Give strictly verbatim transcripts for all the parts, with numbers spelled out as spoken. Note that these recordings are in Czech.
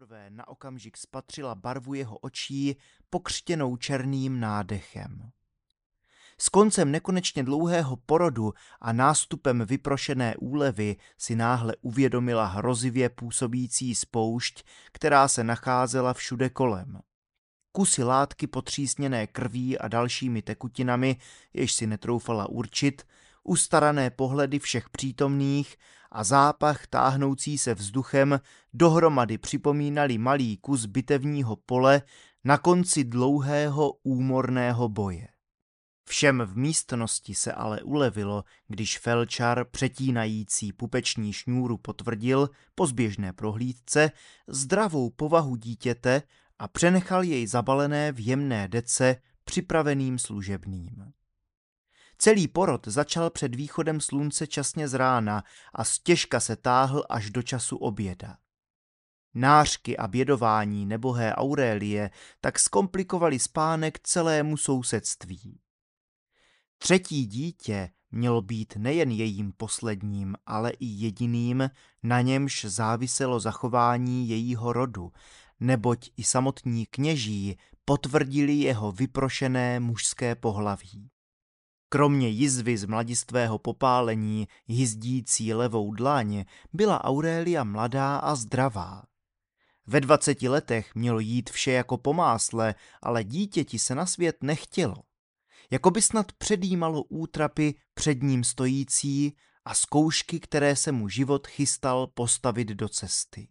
poprvé na okamžik spatřila barvu jeho očí pokřtěnou černým nádechem. S koncem nekonečně dlouhého porodu a nástupem vyprošené úlevy si náhle uvědomila hrozivě působící spoušť, která se nacházela všude kolem. Kusy látky potřísněné krví a dalšími tekutinami, jež si netroufala určit, ustarané pohledy všech přítomných a zápach táhnoucí se vzduchem dohromady připomínali malý kus bitevního pole na konci dlouhého úmorného boje. Všem v místnosti se ale ulevilo, když felčar přetínající pupeční šňůru potvrdil po zběžné prohlídce zdravou povahu dítěte a přenechal jej zabalené v jemné dece připraveným služebným. Celý porod začal před východem slunce časně z rána a stěžka se táhl až do času oběda. Nářky a bědování nebohé Aurelie tak zkomplikovali spánek celému sousedství. Třetí dítě mělo být nejen jejím posledním, ale i jediným, na němž záviselo zachování jejího rodu, neboť i samotní kněží potvrdili jeho vyprošené mužské pohlaví. Kromě jizvy z mladistvého popálení hyzdící levou dlaň byla Aurelia mladá a zdravá. Ve dvaceti letech mělo jít vše jako po másle, ale dítěti se na svět nechtělo. Jakoby snad předjímalo útrapy před ním stojící a zkoušky, které se mu život chystal postavit do cesty.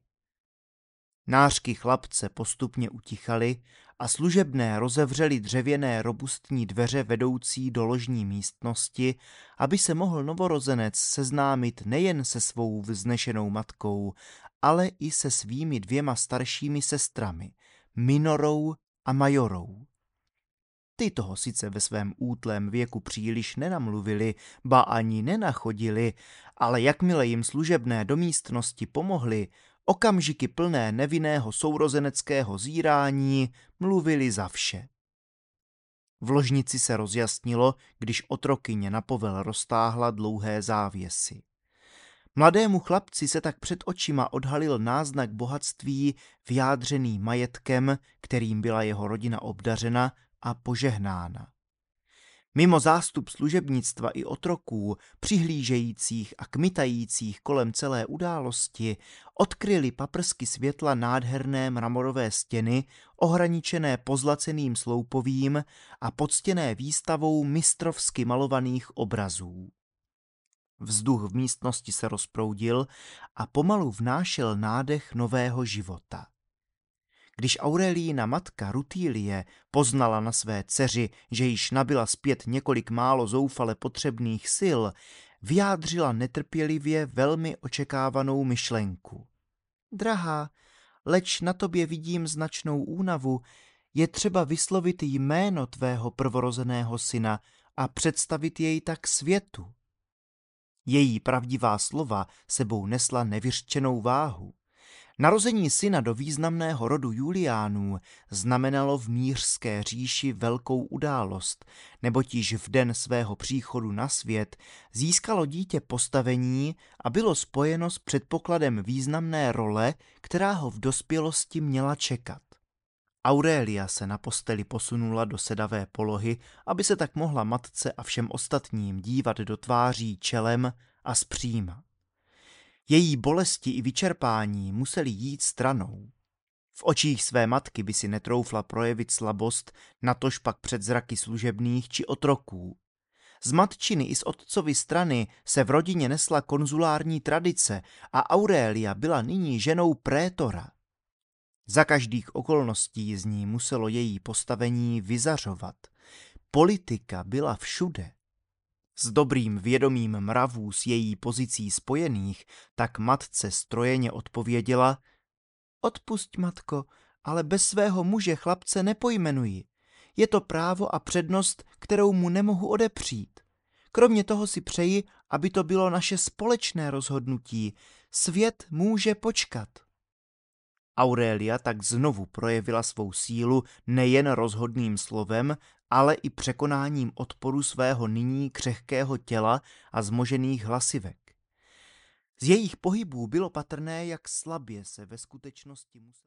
Nářky chlapce postupně utichaly a služebné rozevřely dřevěné robustní dveře vedoucí do ložní místnosti, aby se mohl novorozenec seznámit nejen se svou vznešenou matkou, ale i se svými dvěma staršími sestrami, Minorou a Majorou. Ty toho sice ve svém útlém věku příliš nenamluvili, ba ani nenachodili, ale jakmile jim služebné do místnosti pomohli, okamžiky plné nevinného sourozeneckého zírání mluvili za vše. V ložnici se rozjasnilo, když otrokyně na povel roztáhla dlouhé závěsy. Mladému chlapci se tak před očima odhalil náznak bohatství vyjádřený majetkem, kterým byla jeho rodina obdařena a požehnána. Mimo zástup služebnictva i otroků, přihlížejících a kmitajících kolem celé události, odkryly paprsky světla nádherné mramorové stěny, ohraničené pozlaceným sloupovým a poctěné výstavou mistrovsky malovaných obrazů. Vzduch v místnosti se rozproudil a pomalu vnášel nádech nového života. Když Aurelína matka Rutílie poznala na své dceři, že již nabyla zpět několik málo zoufale potřebných sil, vyjádřila netrpělivě velmi očekávanou myšlenku. Drahá, leč na tobě vidím značnou únavu, je třeba vyslovit jméno tvého prvorozeného syna a představit jej tak světu. Její pravdivá slova sebou nesla nevyřčenou váhu. Narození syna do významného rodu Juliánů znamenalo v mířské říši velkou událost, neboť již v den svého příchodu na svět získalo dítě postavení a bylo spojeno s předpokladem významné role, která ho v dospělosti měla čekat. Aurelia se na posteli posunula do sedavé polohy, aby se tak mohla matce a všem ostatním dívat do tváří čelem a zpříma. Její bolesti i vyčerpání musely jít stranou. V očích své matky by si netroufla projevit slabost, natož pak před zraky služebných či otroků. Z matčiny i z otcovy strany se v rodině nesla konzulární tradice a Aurelia byla nyní ženou prétora. Za každých okolností z ní muselo její postavení vyzařovat. Politika byla všude. S dobrým vědomím mravů s její pozicí spojených, tak matce strojeně odpověděla: Odpusť, matko, ale bez svého muže chlapce nepojmenuji. Je to právo a přednost, kterou mu nemohu odepřít. Kromě toho si přeji, aby to bylo naše společné rozhodnutí. Svět může počkat. Aurelia tak znovu projevila svou sílu nejen rozhodným slovem, ale i překonáním odporu svého nyní křehkého těla a zmožených hlasivek. Z jejich pohybů bylo patrné, jak slabě se ve skutečnosti musela